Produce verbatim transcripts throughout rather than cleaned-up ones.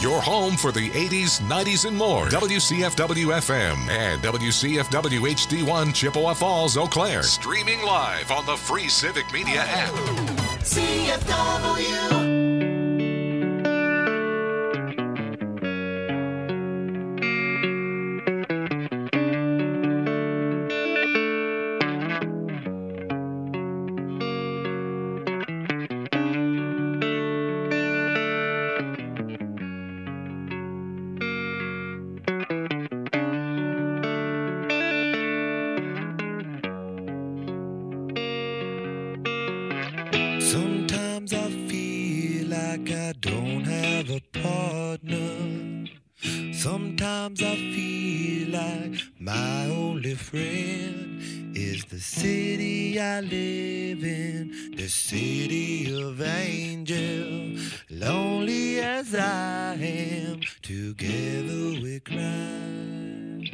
Your home for the eighties, nineties, and more. W C F W F M and W C F W H D one Chippewa Falls, Eau Claire. Streaming live on the free Civic Media app. C F W. Sometimes I feel like I don't have a partner. Sometimes I feel like my only friend is the city I live in, the city of angels. Lonely as I am, together we cry.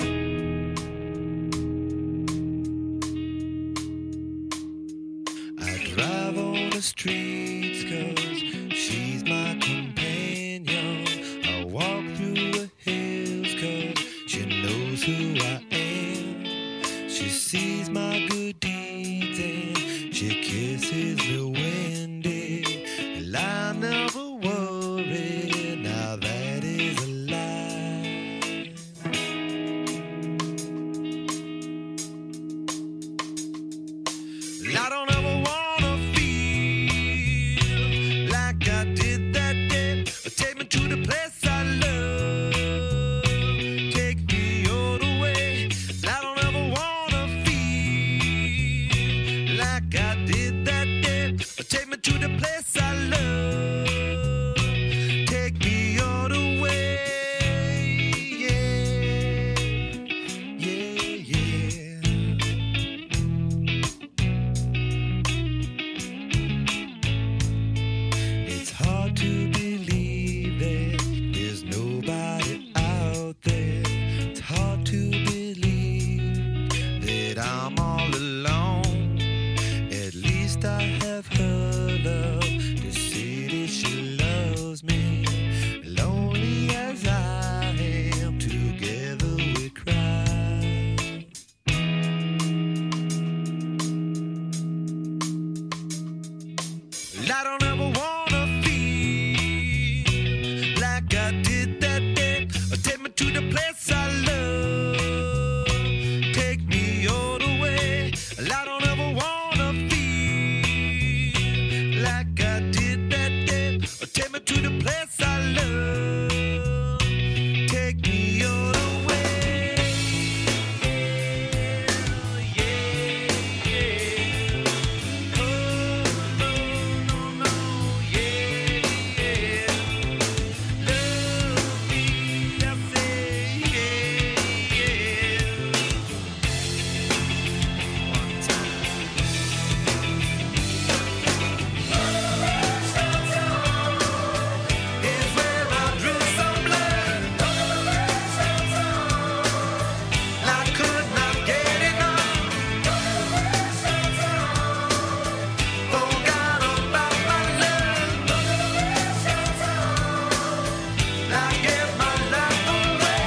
Drive on the streets 'cause she's my companion. I walk through the hills 'cause she knows who I am. She sees my good deeds and she kisses me windy. And I never worry, now that is a lie. I don't ever want to the place I love, take me all the way. I don't ever wanna feel like I did that day. Take me to the place I love, take me all the way. Yeah, yeah, yeah. It's hard to believe there's nobody out there. It's hard to believe that I'm all alone. At least I have her love. The city, she loves me. Lonely as I am, together we cry. I don't ever wanna feel like I did that day. Take me to the place I love, take me all the way. I don't ever wanna feel like I did that day. Take me to the place I love, take me all the way. Yeah, yeah, yeah. Oh, no, no, no, yeah, yeah. Love me, I say, yeah, yeah. One time. Is where I drew some blood. I could not get enough. Forgot about my love. I gave my life away.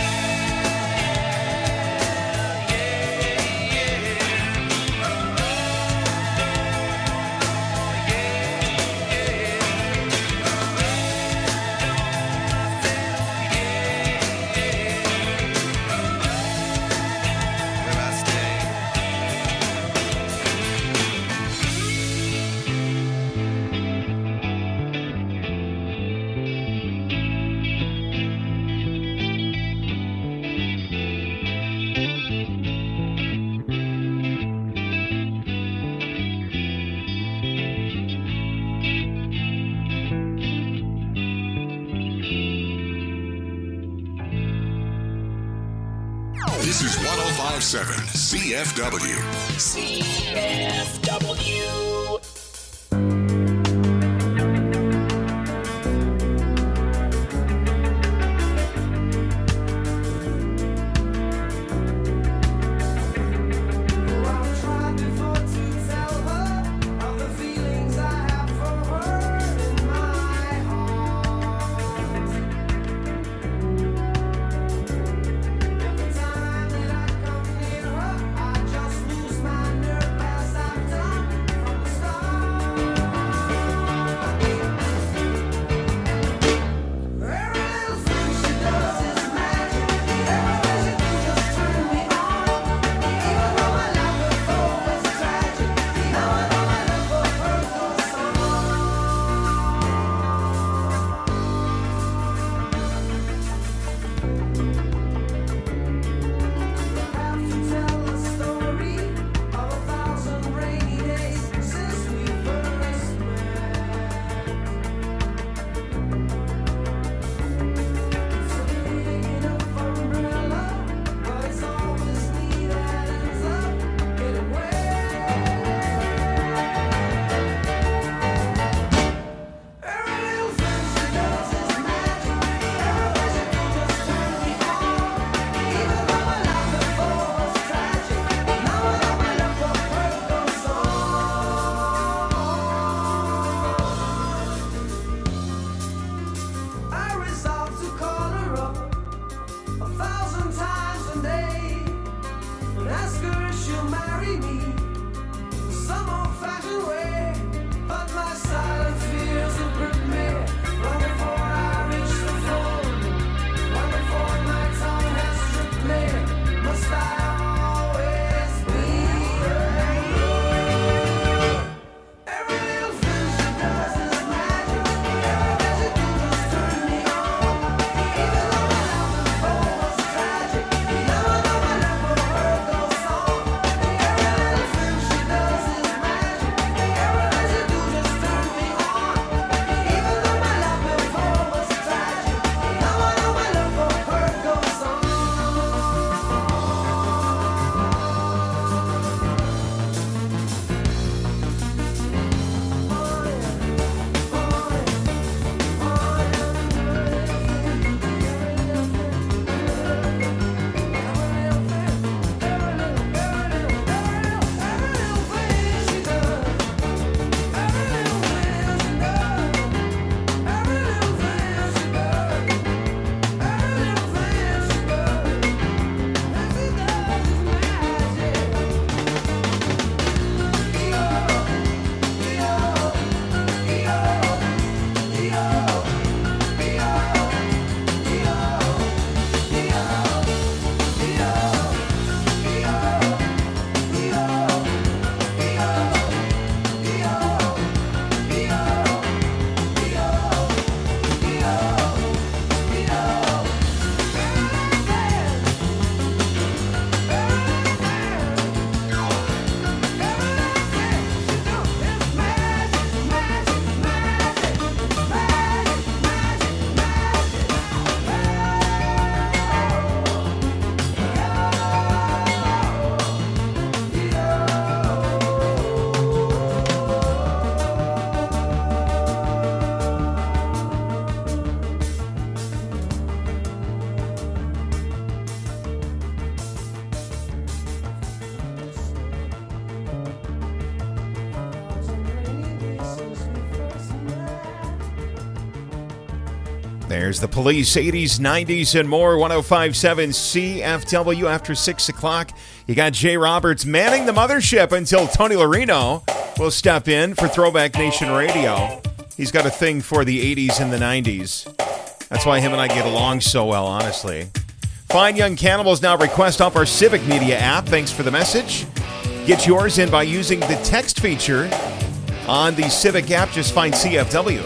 Where I stay. This is one oh five point seven C F W. C F W. Feelings I have for her in my heart. There's the Police, eighties, nineties, and more. one oh five point seven C F W after six o'clock. You got Jay Roberts manning the mothership until Tony Larino will step in for Throwback Nation Radio. He's got a thing for the eighties and the nineties. That's why him and I get along so well, honestly. Fine Young Cannibals now request off our Civic Media app. Thanks for the message. Get yours in by using the text feature on the Civic app. Just find C F W.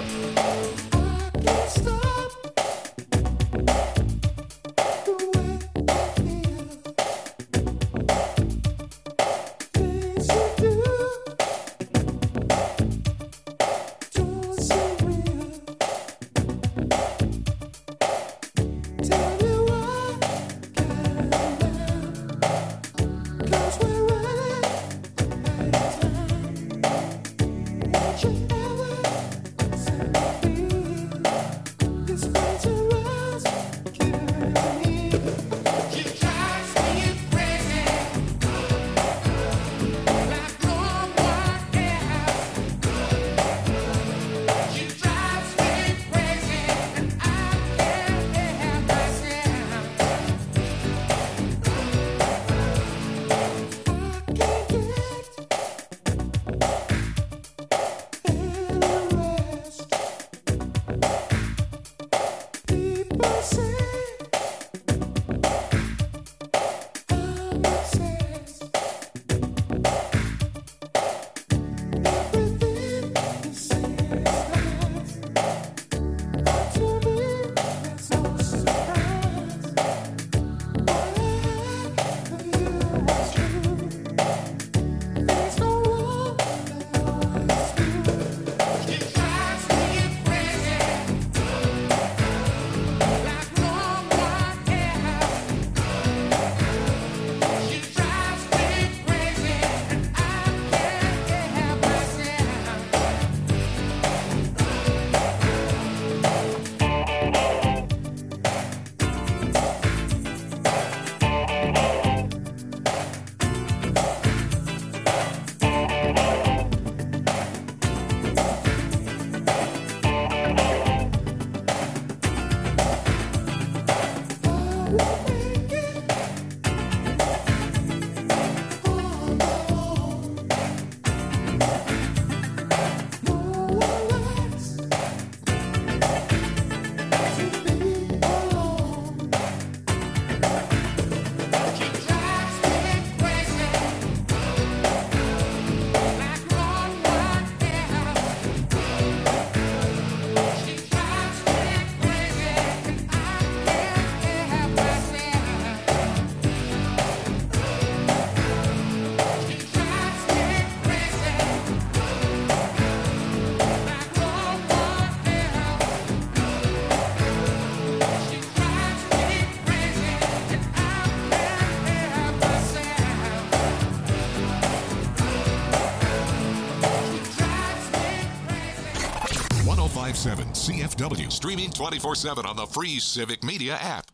one oh five point seven C F W, streaming twenty-four seven on the free Civic Media app.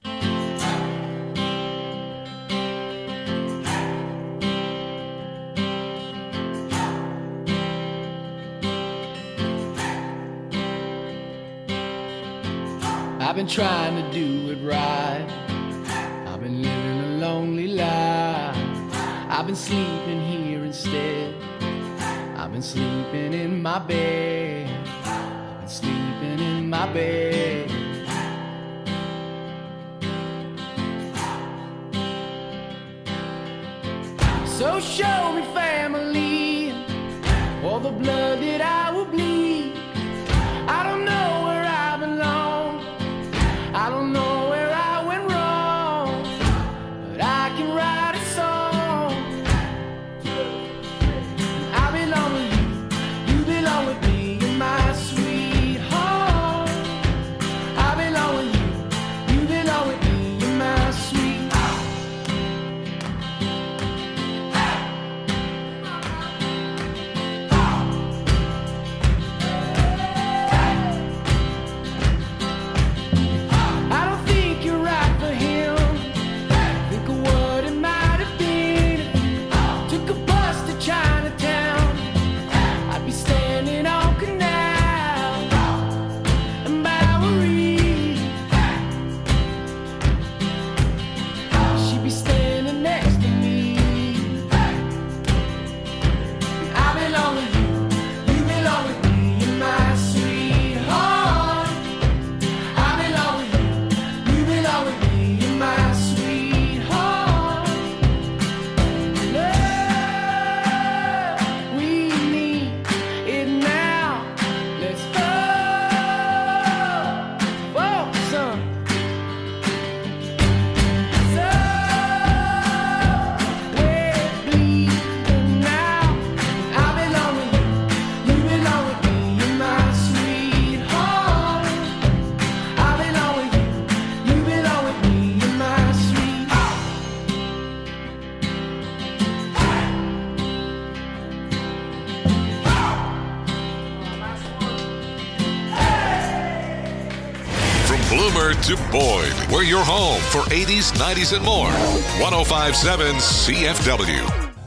I've been trying to do it right. I've been living a lonely life. I've been sleeping here instead. I've been sleeping in my bed. I've been sleeping in my bed. So show me family, all the blood that I will bleed. I don't know where I belong. I don't know where I went wrong, but I can write a song. I belong with you, you belong with me, you're my sweet home. I belong with you, you belong with me, you're my sweet home. Bloomer to Boyd. We're your home for eighties, nineties, and more. one oh five point seven C F W.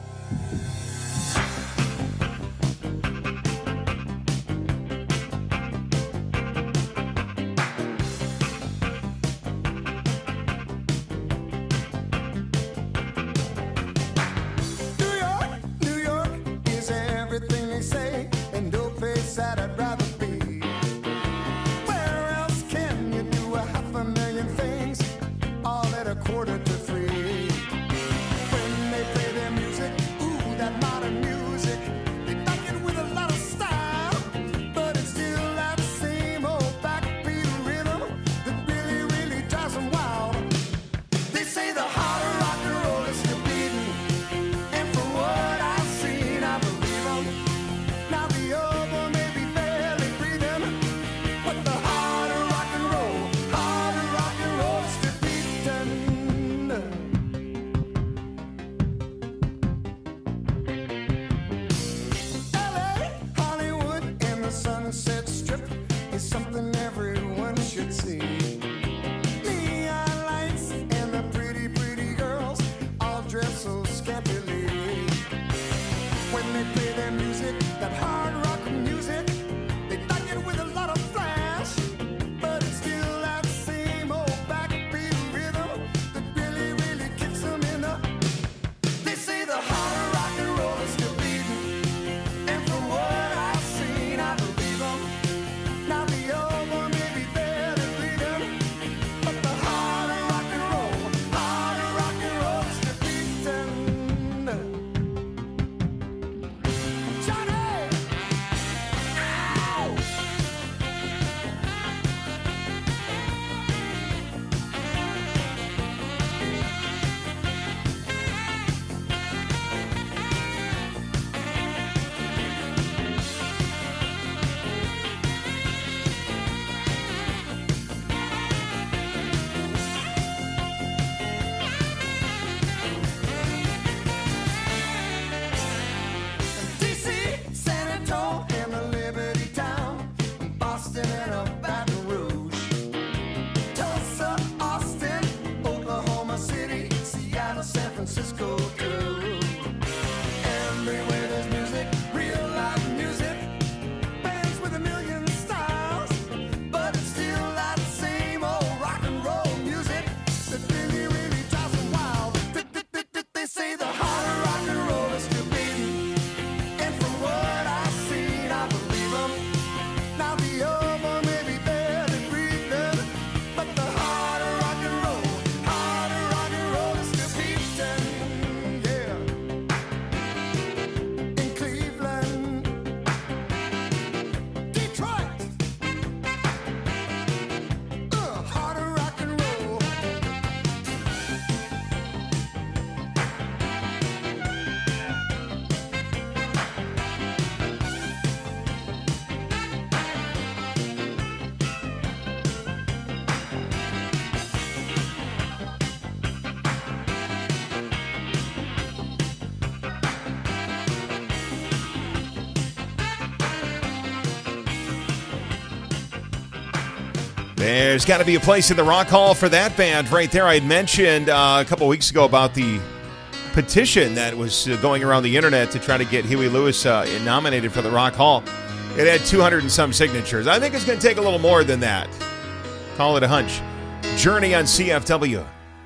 There's got to be a place in the Rock Hall for that band right there. I had mentioned uh, a couple weeks ago about the petition that was uh, going around the internet to try to get Huey Lewis uh, nominated for the Rock Hall. It had two hundred and some signatures. I think it's going to take a little more than that. Call it a hunch. Journey on C F W.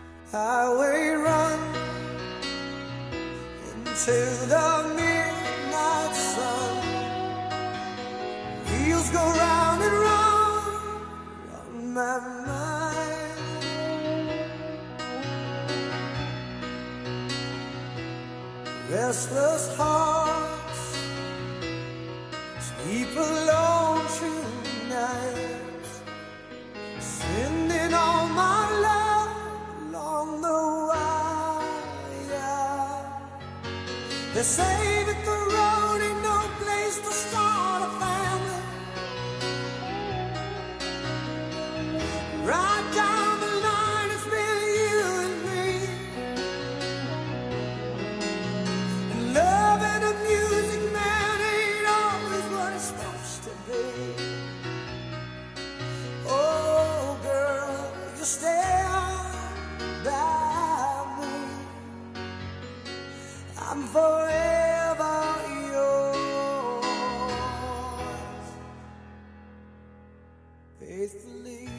Highway run into the midnight sun. Wheels go round and round on my mind. Restless hearts sleep alone tonight, sending all my love along the wire. They say that the road ain't no place to start a family. Right down the line, it's been you and me. And love and a music man ain't always what it's supposed to be. Oh, girl. faithfully.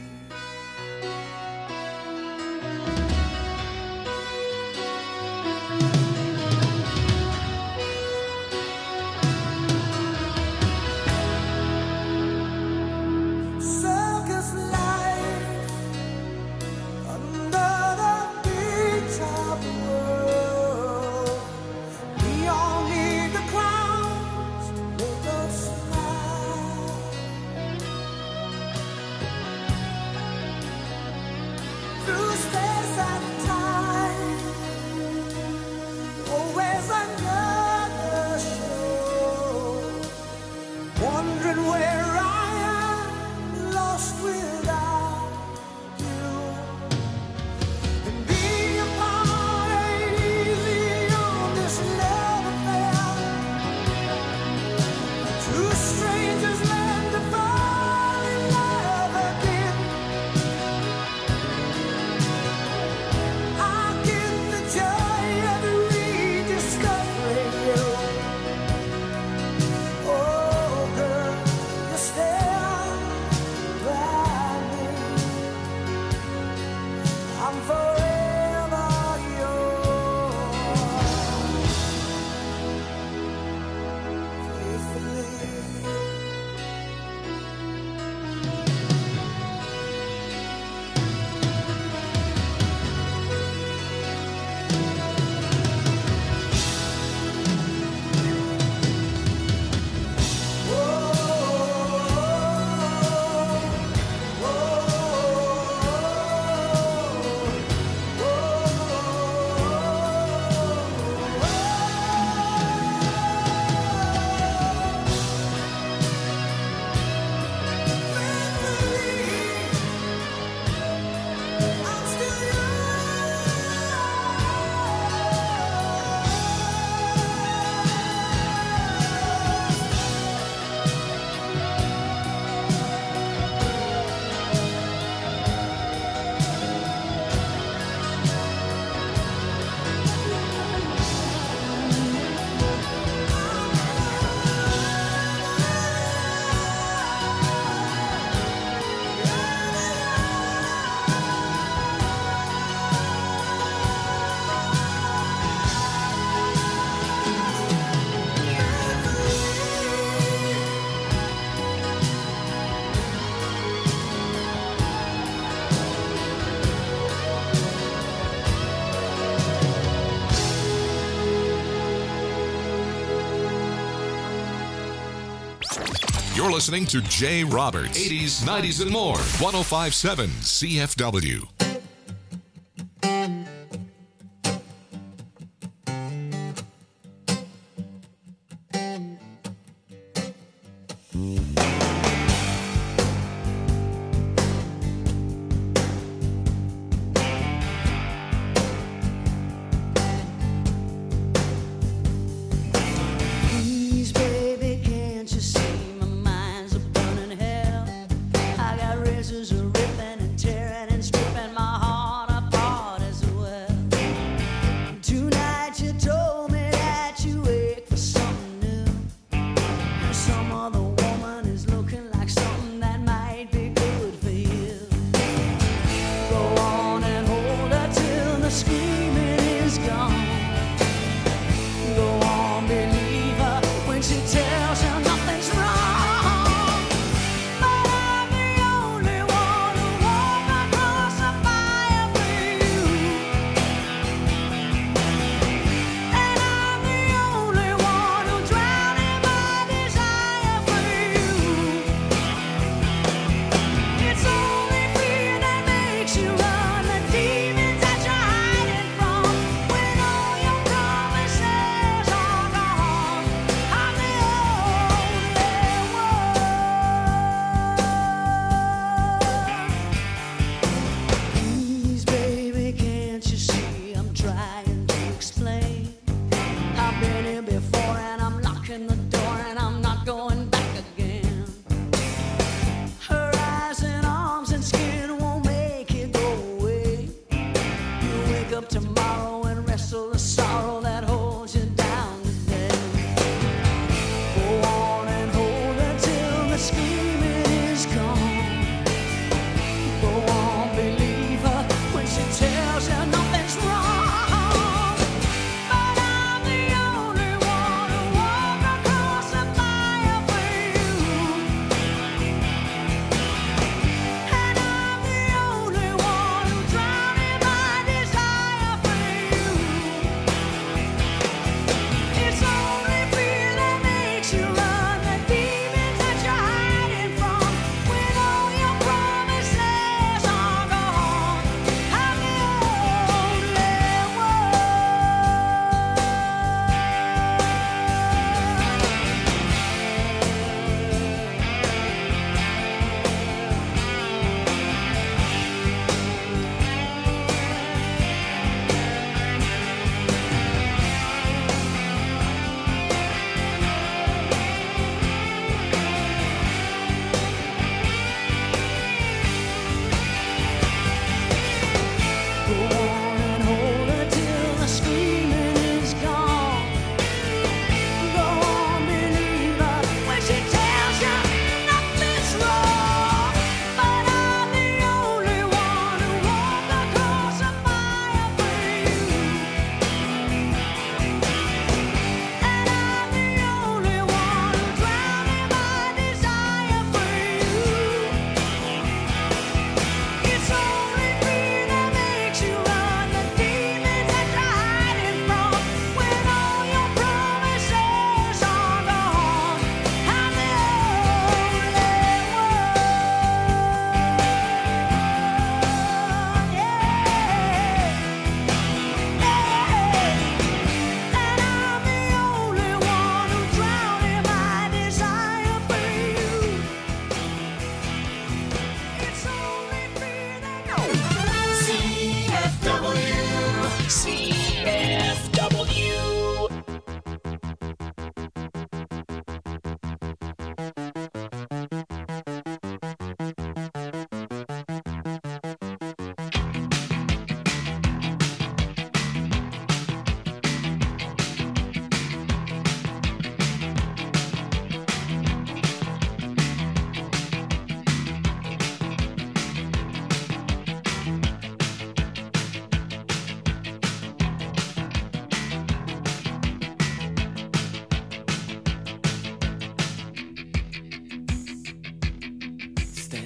Circus life under the big top world. We all need the clowns to make us smile. Through space and time, always another show. Wondering where I am, lost without you. And being apart ain't easy on this love affair. Two strangers learn to fall in love again. I get the joy of rediscovering you. Oh, girl, you're still by me. I'm forever yours, faithfully. I'm still You're listening to Jay Roberts, eighties, nineties, and more. one oh five point seven C F W. Please, baby, can't you see my mind's a burning hell? I got razors a ripping and tearing and stripping my heart apart as well. Tonight you told me that you wait for something new. Some other woman is looking like something that might be good for you. Go on and hold her till the screaming is gone. Go on, believe her when she tells you nothing's wrong. But I'm the only one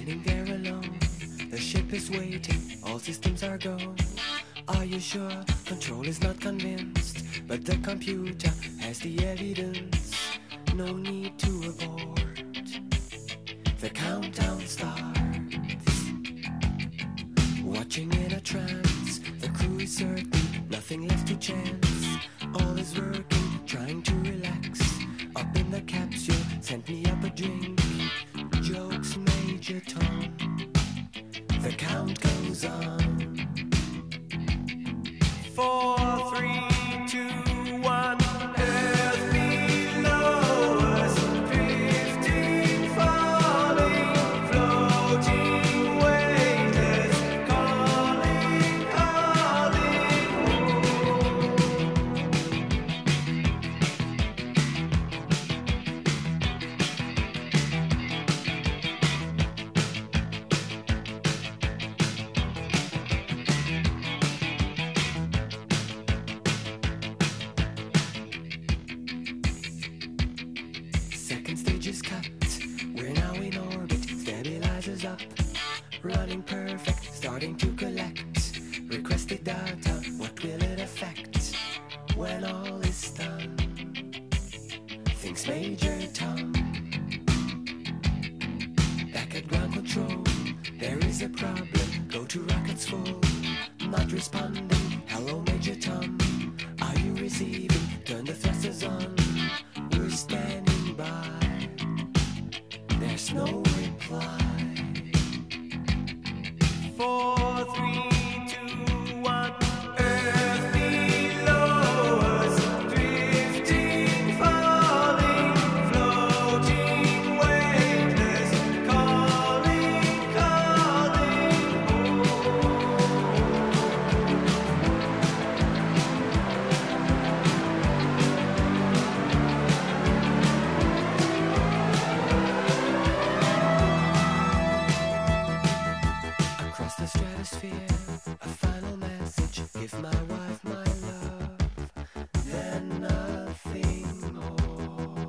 standing there alone. The ship is waiting, all systems are go. Are you sure? Control is not convinced, but the computer has the evidence. No need to abort. The countdown starts. Watching in a trance, the crew is certain, nothing left to chance. All is working, trying to relax. Up in the capsule, sent me up a drink. Jokes, Major Tom. The count goes on. Four, three, two, one. Earth below us, drifting, falling, floating, weightless, calling, calling home. Second stage is cut. We're now in orbit. Stabilizers up. Running perfect. Starting to collect. Requested data. What will it affect when all is done? Thinks Major Tom. Back at ground control. There is a problem. Go to rockets full. Not responding. Hello, Major Tom. Are you receiving? Turn the thrusters on. We're standing by. There's no reply. Four, three, two, one. Earth below us, drifting, falling, floating, weightless, calling, calling home. Across the stratosphere, a final message. Give my wife my love, then nothing more.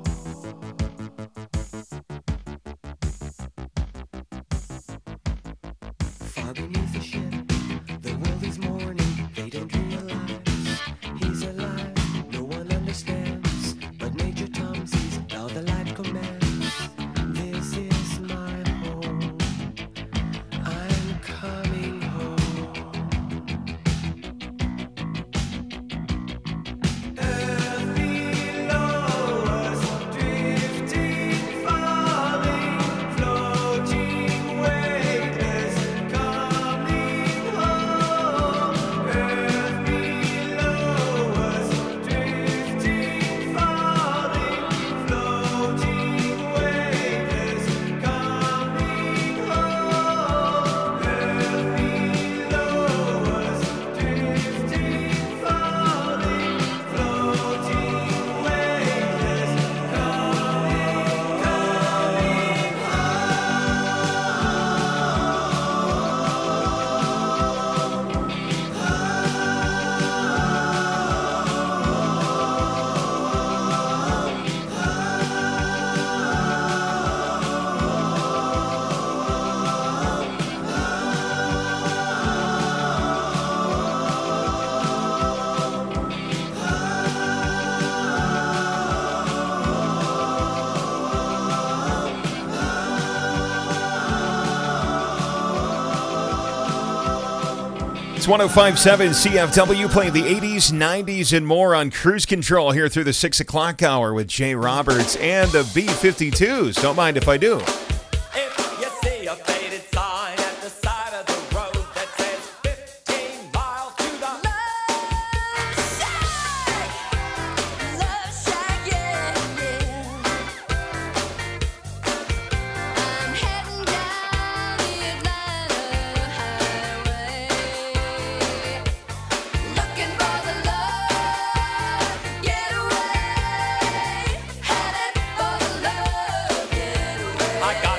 Far beneath the ship, the world is mourning. They don't realize he's alive. No one understands, but Major Tom sees how the light commands. This is my home. I'm coming home. Earth below us, drifting, falling, floating, weightless, coming home. Earth below us, drifting, falling, floating, weightless, coming home. Earth below us, drifting, falling, floating, weightless, coming, It's one oh five point seven C F W, playing the eighties, nineties, and more on Cruise Control here through the six o'clock hour with Jay Roberts and the B fifty-twos. Don't mind if I do. If you see a faded sign at the side of the road that says fifteen miles to the Love shack, yeah, yeah. I'm heading down the Atlanta highway, looking for the love getaway, headed for the love getaway. I got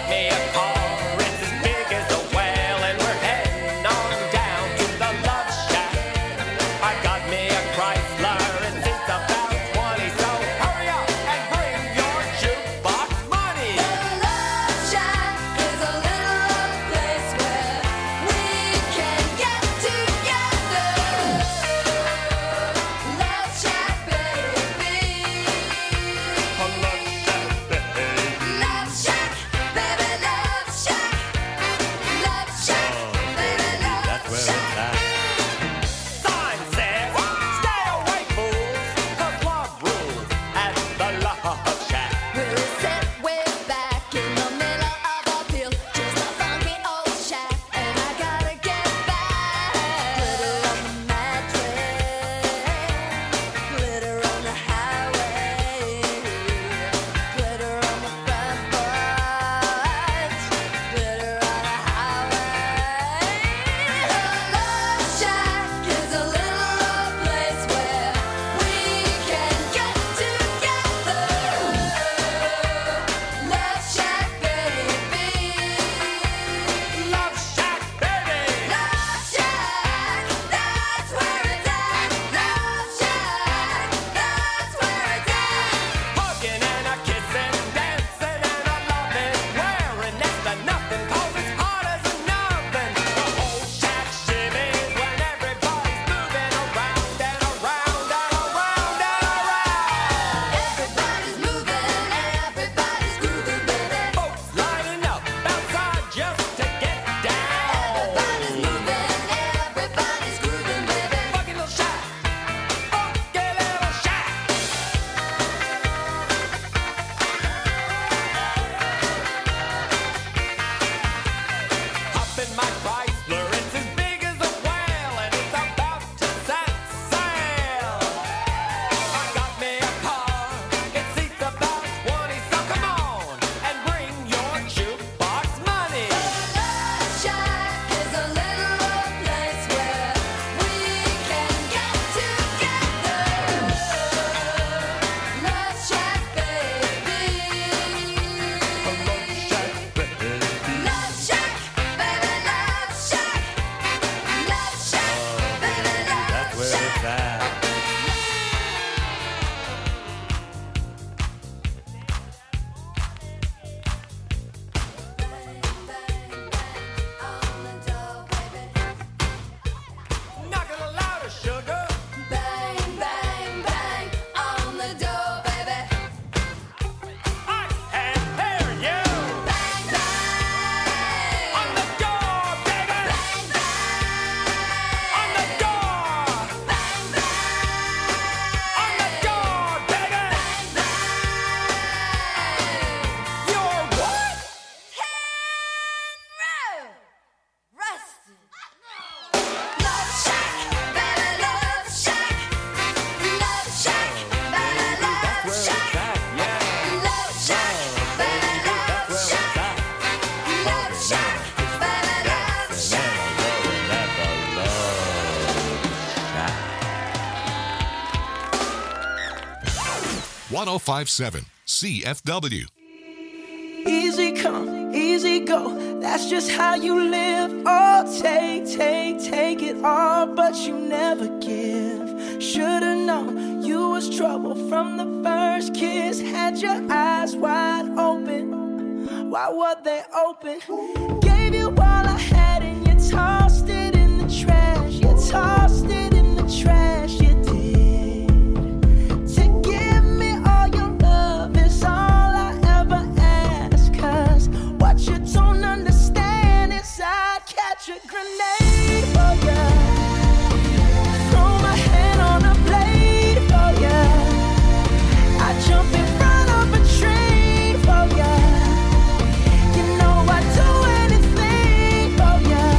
one oh five point seven C F W. Easy come, easy go, that's just how you live. Oh, take, take, take it all, but you never give. Should've known you was trouble from the first kiss. Had your eyes wide open, why were they open? Gave you all I had and you tossed it in the trash. You tossed it in the trash, you did. To give me all your love is all I ever ask. Cause what you don't understand is I'd catch a grenade for ya. Throw my hand on a blade for ya. I jump in front of a train for ya. You know I'd do anything for ya.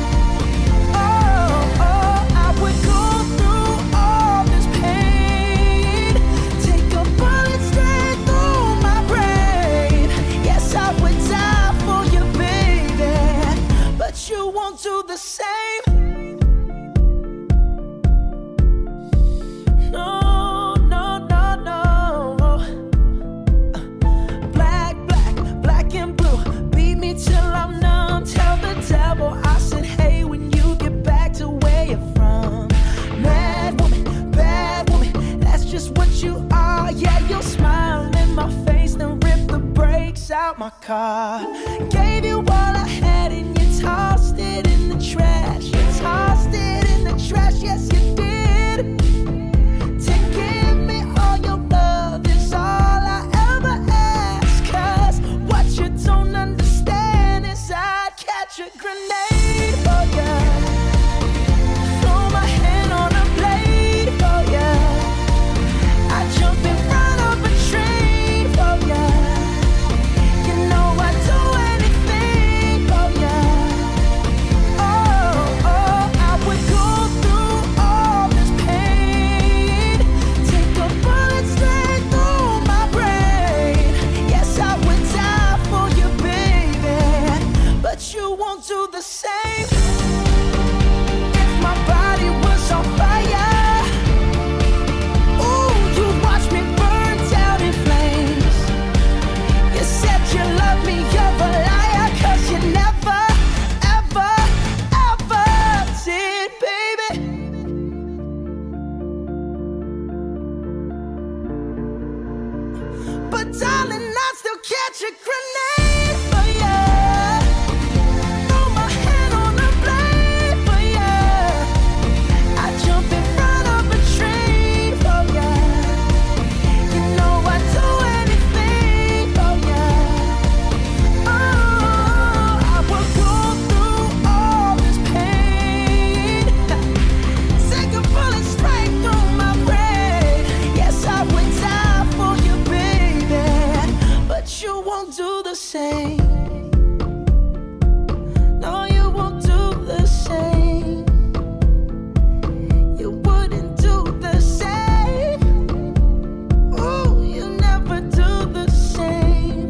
Oh, oh, I would go through all this pain. Take a bullet straight through my brain. Yes, I would die for you, baby, but you won't do the same. No, no, no, no. Black, black, black and blue. Beat me till I'm numb. Tell the devil I said, hey, when you get back to where you're from. Mad woman, bad woman, that's just what you are. Yeah, you'll smile in my face, then rip the brakes out my car. Gave you all I had and you tossed it in the trash. You tossed it in the trash, yes you did. To give me all your love is all I ever ask. Cause what you don't understand is I'd catch a grenade for ya. Throw my hand on a blade for ya. I jump in front of a train for ya. You know I'd do anything for ya. Oh, oh, I would go through all this pain. Take a bullet straight through my brain. Yes, I would die for you, baby, but you won't do the same. If my body was on fire, ooh, you'd watch me burn down in flames. You said you love me, you're a liar, cause you never, ever, ever did, baby. But darling, I'd still catch a grenade for ya. Throw my hand on a blade for ya. I jump in front of a train for ya. You know I'd do anything for ya. Oh, I would go through all this pain. Take a bullet straight through my brain. Yes, I would die for you, baby, but you won't do the same. No, you won't do the same. You wouldn't do the same. Ooh, you never do the same.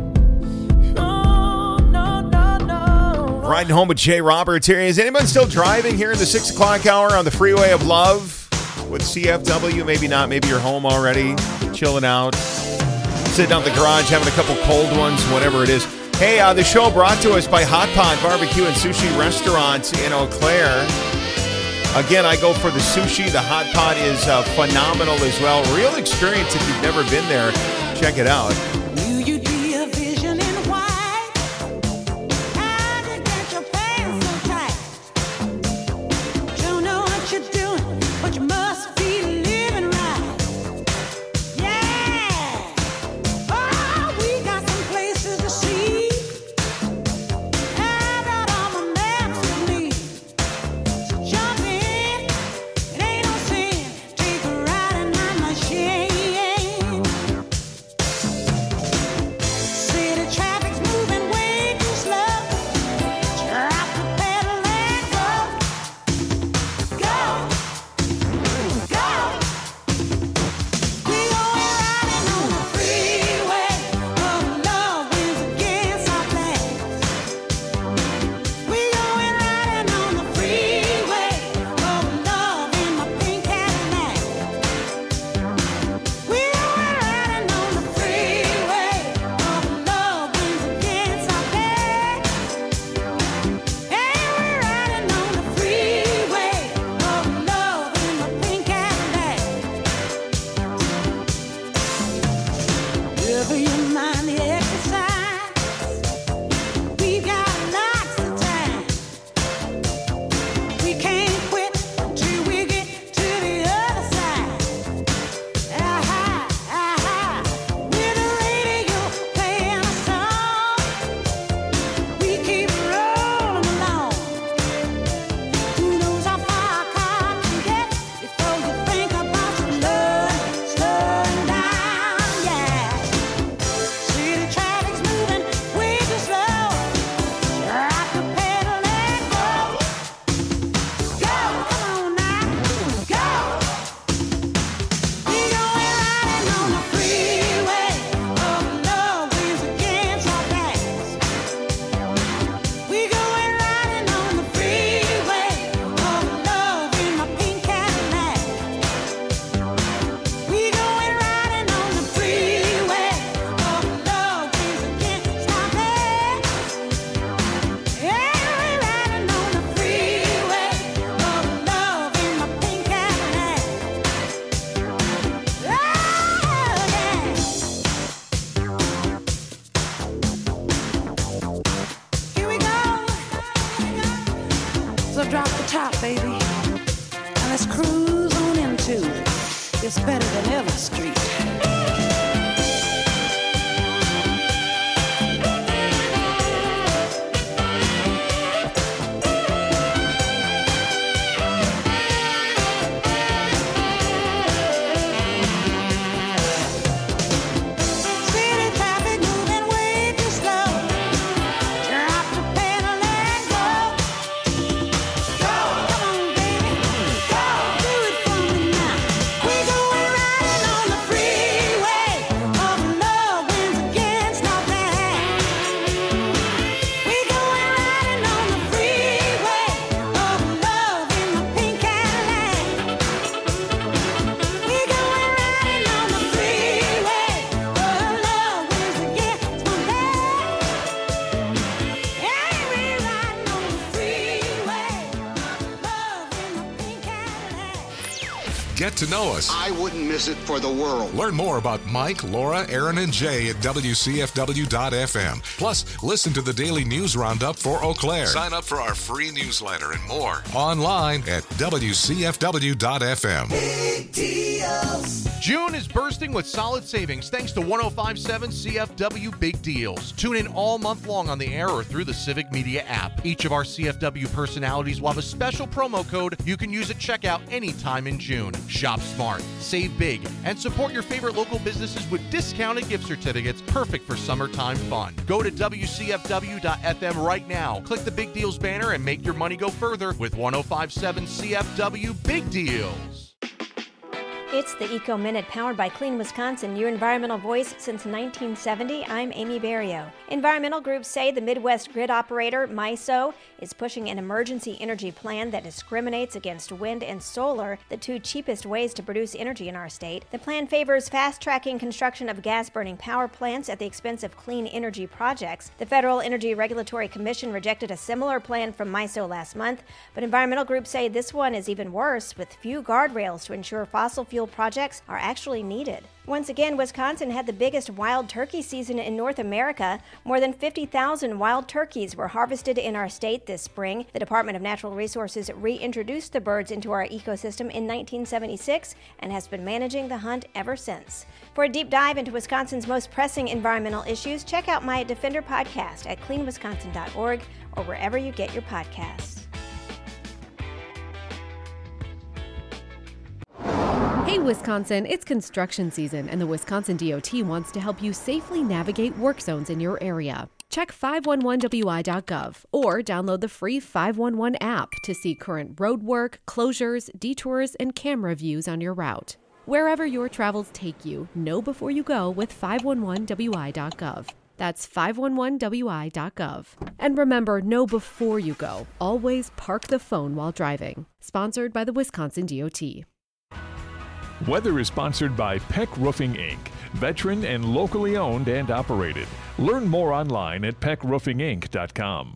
No, no, no, no. Riding home with Jay Roberts here. Is anyone still driving here in the six o'clock hour on the freeway of love with C F W? Maybe not. Maybe you're home already, chilling out, sitting out in the garage, having a couple cold ones, whatever it is. Hey, uh, the show brought to us by Hot Pot Barbecue and Sushi Restaurant in Eau Claire. Again, I go for the sushi. The Hot Pot is uh, phenomenal as well. Real experience if you've never been there. Check it out. Knew you'd be a vision in white. How'd you get your pants so tight? Don't know what you're doing, but you must be living right. Yeah. Oh, we got some places to see. I brought all my maps with me. So jump in, it ain't no sin. Take a ride in my machine. drop the top, baby. And let's cruise on into It's Better Than Ever Street. Get to know us. I wouldn't miss it for the world. Learn more about Mike, Laura, Aaron, and Jay at W C F W dot F M. Plus, listen to the daily news roundup for Eau Claire. Sign up for our free newsletter and more online at W C F W dot F M. Big deals. June is bursting with solid savings thanks to one oh five point seven C F W Big Deals. Tune in all month long on the air or through the Civic Media app. Each of our C F W personalities will have a special promo code you can use at checkout anytime in June. Shop smart, save big, and support your favorite local businesses with discounted gift certificates perfect for summertime fun. Go to W C F W dot F M right now. Click the Big Deals banner and make your money go further with one oh five point seven C F W Big Deals. It's the Eco Minute powered by Clean Wisconsin, your environmental voice since nineteen seventy. I'm Amy Barrio. Environmental groups say the Midwest grid operator, MISO, is pushing an emergency energy plan that discriminates against wind and solar, the two cheapest ways to produce energy in our state. The plan favors fast-tracking construction of gas-burning power plants at the expense of clean energy projects. The Federal Energy Regulatory Commission rejected a similar plan from MISO last month, but environmental groups say this one is even worse, with few guardrails to ensure fossil fuel projects are actually needed. Once again, Wisconsin had the biggest wild turkey season in North America. More than fifty thousand wild turkeys were harvested in our state this spring. The Department of Natural Resources reintroduced the birds into our ecosystem in nineteen seventy-six and has been managing the hunt ever since. For a deep dive into Wisconsin's most pressing environmental issues, check out my Defender podcast at clean wisconsin dot org or wherever you get your podcasts. Hey Wisconsin, it's construction season and the Wisconsin D O T wants to help you safely navigate work zones in your area. Check five one one W I dot gov or download the free five one one app to see current road work, closures, detours, and camera views on your route. Wherever your travels take you, know before you go with five one one W I dot gov. That's five one one W I dot gov. And remember, know before you go. Always park the phone while driving. Sponsored by the Wisconsin D O T. Weather is sponsored by Peck Roofing Incorporated, veteran and locally owned and operated. Learn more online at peck roofing inc dot com.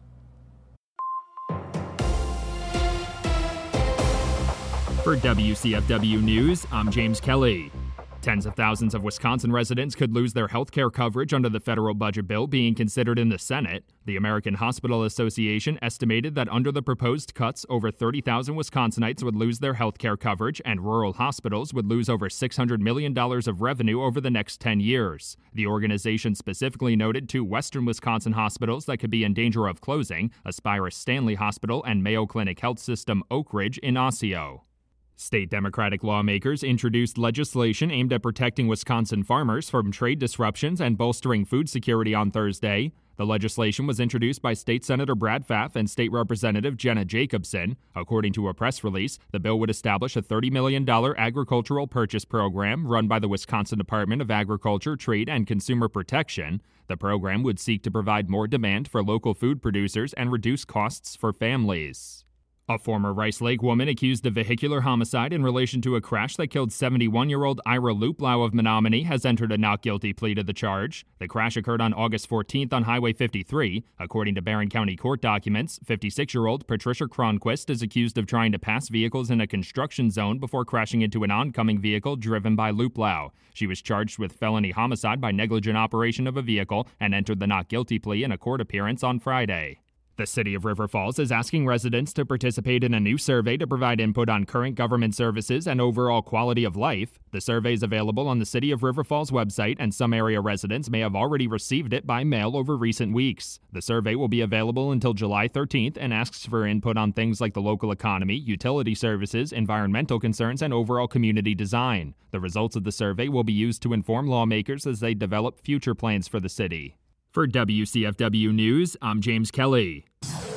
For W C F W News, I'm James Kelly. Tens of thousands of Wisconsin residents could lose their health care coverage under the federal budget bill being considered in the Senate. The American Hospital Association estimated that under the proposed cuts, over thirty thousand Wisconsinites would lose their health care coverage and rural hospitals would lose over six hundred million dollars of revenue over the next ten years. The organization specifically noted two western Wisconsin hospitals that could be in danger of closing, Aspirus Stanley Hospital and Mayo Clinic Health System Oak Ridge in Osseo. State Democratic lawmakers introduced legislation aimed at protecting Wisconsin farmers from trade disruptions and bolstering food security on Thursday. The legislation was introduced by State Senator Brad Pfaff and State Representative Jenna Jacobson. According to a press release, the bill would establish a thirty million dollars agricultural purchase program run by the Wisconsin Department of Agriculture, Trade, and Consumer Protection. The program would seek to provide more demand for local food producers and reduce costs for families. A former Rice Lake woman accused of vehicular homicide in relation to a crash that killed seventy-one-year-old Ira Luplau of Menominee has entered a not guilty plea to the charge. The crash occurred on August fourteenth on Highway fifty-three. According to Barron County court documents, fifty-six-year-old Patricia Cronquist is accused of trying to pass vehicles in a construction zone before crashing into an oncoming vehicle driven by Luplau. She was charged with felony homicide by negligent operation of a vehicle and entered the not guilty plea in a court appearance on Friday. The City of River Falls is asking residents to participate in a new survey to provide input on current government services and overall quality of life. The survey is available on the City of River Falls website, and some area residents may have already received it by mail over recent weeks. The survey will be available until July thirteenth and asks for input on things like the local economy, utility services, environmental concerns, and overall community design. The results of the survey will be used to inform lawmakers as they develop future plans for the city. For W C F W News, I'm James Kelly.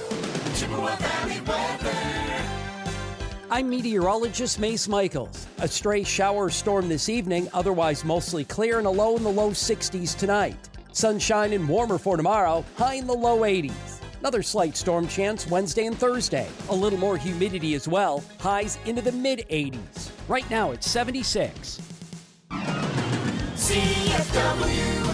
I'm meteorologist Mace Michaels. A stray shower storm this evening, otherwise mostly clear and a low in the low sixties tonight. Sunshine and warmer for tomorrow, high in the low eighties. Another slight storm chance Wednesday and Thursday. A little more humidity as well, highs into the mid eighties. Right now it's seventy-six. C F W.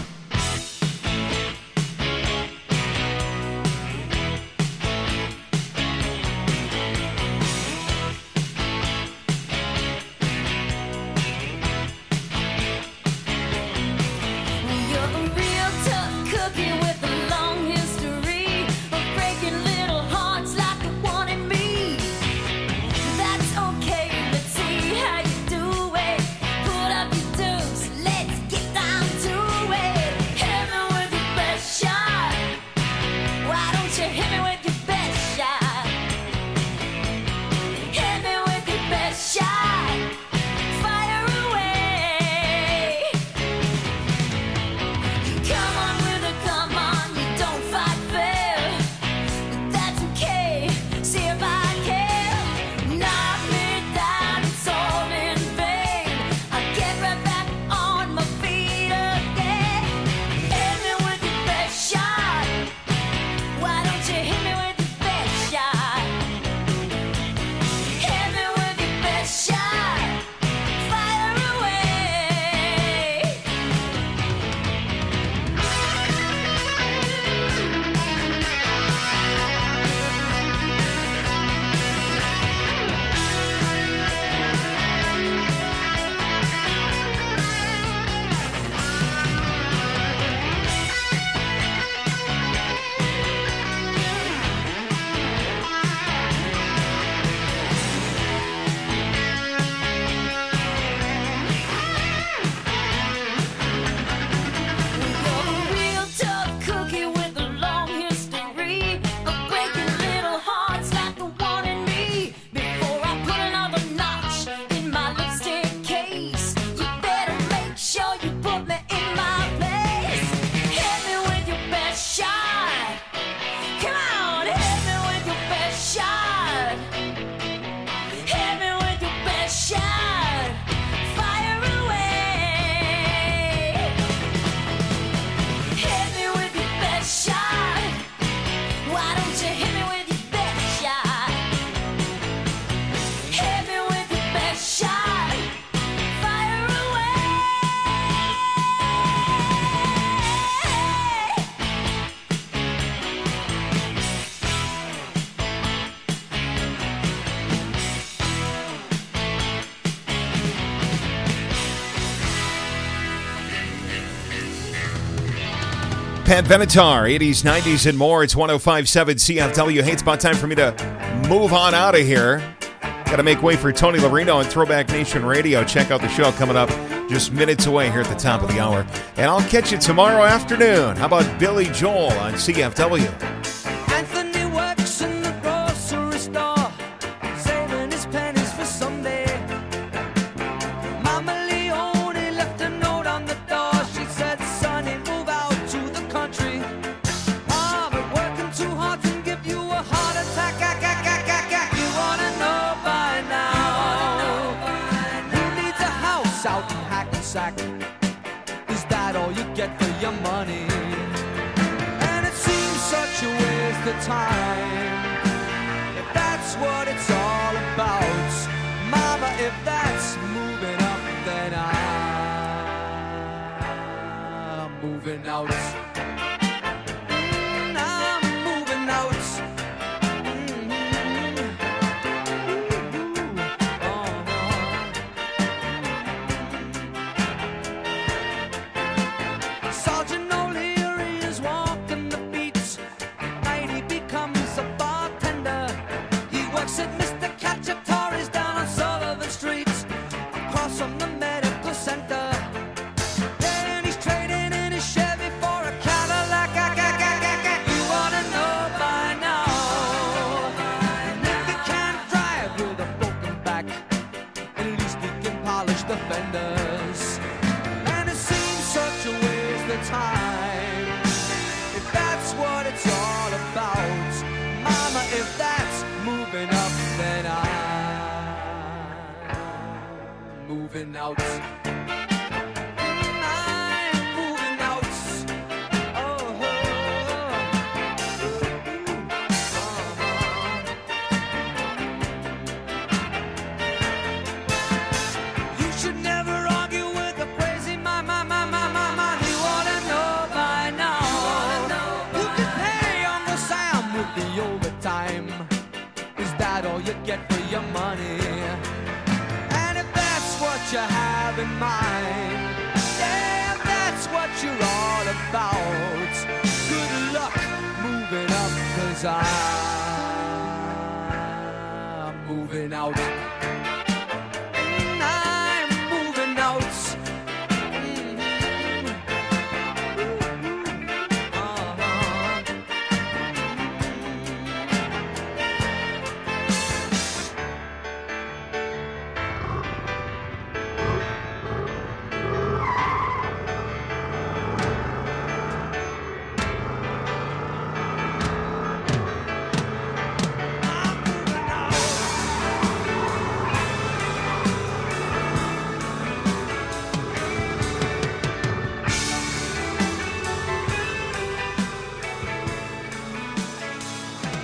Pat Benatar, eighties, nineties, and more. It's one oh five point seven C F W. Hey, it's about time for me to move on out of here. Got to make way for Tony Larino and Throwback Nation Radio. Check out the show coming up just minutes away here at the top of the hour. And I'll catch you tomorrow afternoon. How about Billy Joel on C F W? Anthony works in the grocery store, saving his pennies for someday. Mama Leone left a note on the door. She said, Sonny, move out to the country. Ah, but working too hard can give you a heart attack. You wanna know by now? Who needs a house out in Hackensack? Is that all you get for your money? Such a waste of time. If that's what it's all about, Mama, if that's moving up, then I'm moving out. Mm, I'm moving out. Sergeant O'Leary is walking the beats. Might he become moving out. I'm moving out. Oh, you should never argue with a crazy man, man, man, man, man, man. You ought to know by now. You can pay Uncle Sam with the overtime. Is that all you get for your money? And if that's what you have in mind, yeah, if that's what you're all about, good luck moving up, 'cause I'm moving out. I'm moving out.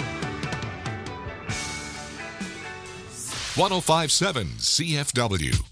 one oh five point seven C F W.